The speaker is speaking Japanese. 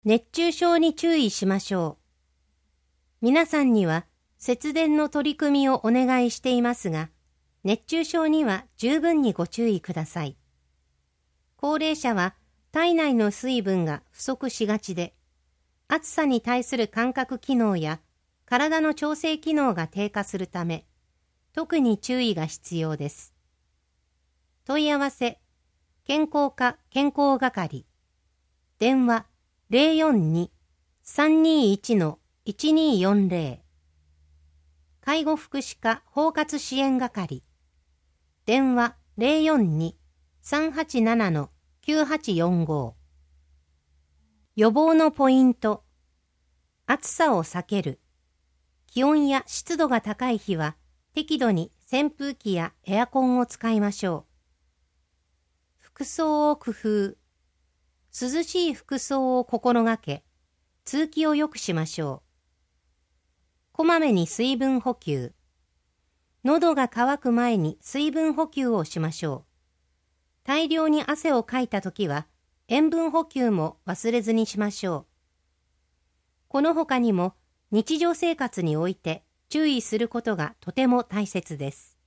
熱中症に注意しましょう。皆さんには節電の取り組みをお願いしていますが、熱中症には十分にご注意ください。高齢者は体内の水分が不足しがちで、暑さに対する感覚機能や体の調整機能が低下するため、特に注意が必要です。問い合わせ、健康課健康係、電話042-321-1240、介護福祉課包括支援係、電話042-387-9845。予防のポイント。暑さを避ける。気温や湿度が高い日は適度に扇風機やエアコンを使いましょう。服装を工夫。涼しい服装を心がけ、通気を良くしましょう。こまめに水分補給。喉が渇く前に水分補給をしましょう。大量に汗をかいたときは、塩分補給も忘れずにしましょう。この他にも日常生活において注意することがとても大切です。